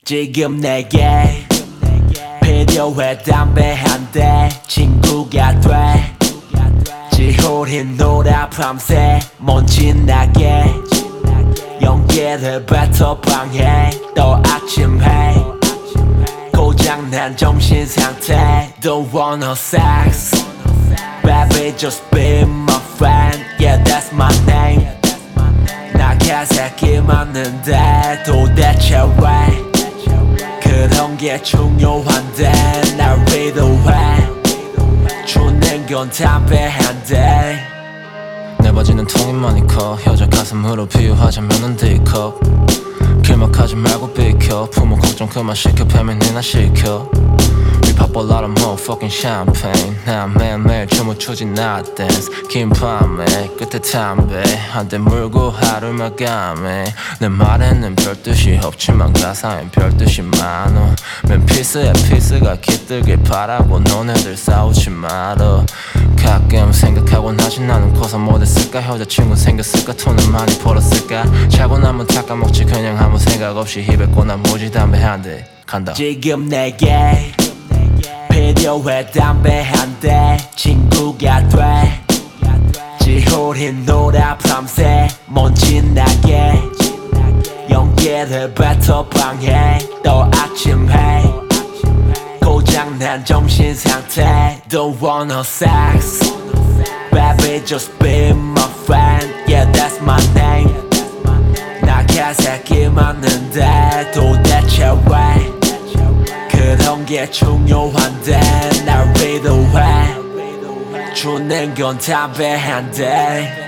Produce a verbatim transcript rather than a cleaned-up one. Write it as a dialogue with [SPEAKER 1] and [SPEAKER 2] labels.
[SPEAKER 1] 지금 내게 필요해 담배 한 대 친구가 돼 지홀인 노라 밤새 먼지 나게 연기를 뱉어 방해 또 아침해 고장난 정신상태 Don't want no sex Baby just be my friend Yeah that's my name 나 개새끼 맞는데 도대체 왜 그런 게 중요한데 날 위로해 주는 건 담배 한 대
[SPEAKER 2] 내 바지는 통이 많이 커 여자 가슴으로 비유하자면은 D컵 길막하지 말고 비켜 부모 걱정 그만 시켜 패면이나 시켜 We pop a lot of motherfucking champagne 난 매일매일 춤을 추지 not dance 긴 밤에 끝에 담배 한 대 물고 하루 마감해 내 말에는 별 뜻이 없지만 가사엔 별 뜻이 많어 맨 피스에 피스가 깃들길 바라고 너네들 싸우지 말어 가끔 생각하곤 하지 나는 커서 못했을까 여자친구 생겼을까 돈을 많이 벌었을까 자고 나면 다 까먹지 그냥 아무 생각 없이 입에 꽂아 무지 담배 한 대 간다
[SPEAKER 1] 지금 내게 필요해 담배 한 대 친구가 돼 지홀인 노라 밤새 먼지 나게 연기를 뱉어 방해 또 아침해 고장난 정신상태 Don't want no sex Baby just be my friend Yeah that's my name 나 개새끼 맞는데 도대체 왜 그런 게 중요한데 날 위로해 주는 건 담배 한 대